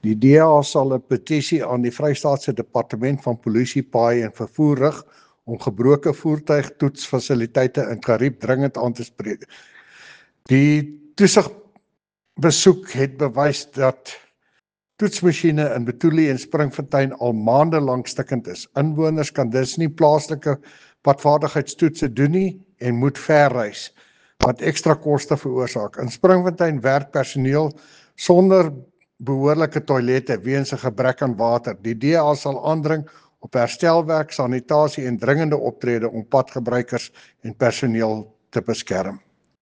Die DA sal 'n petisie aan die Vrystaatse Departement van Polisie, Paaie en Vervoer rig om gebroke voertuigtoetsfasiliteite in Kariep dringend aan te spreek. Die toesigbesoek het bewys dat toetsmasjiene in Betulie en Springfontein al maande lank stikkend is. Inwoners kan dus nie plaaslike padvaardigheidstoetse doen nie en moet ver reis, wat ekstra koste veroorsaak. In Springfontein werk personeel sonder behoorlike toilette weens 'n gebrek aan water. Die DA sal aandring op herstelwerk, sanitasie en dringende optrede om padgebruikers en personeel te beskerm.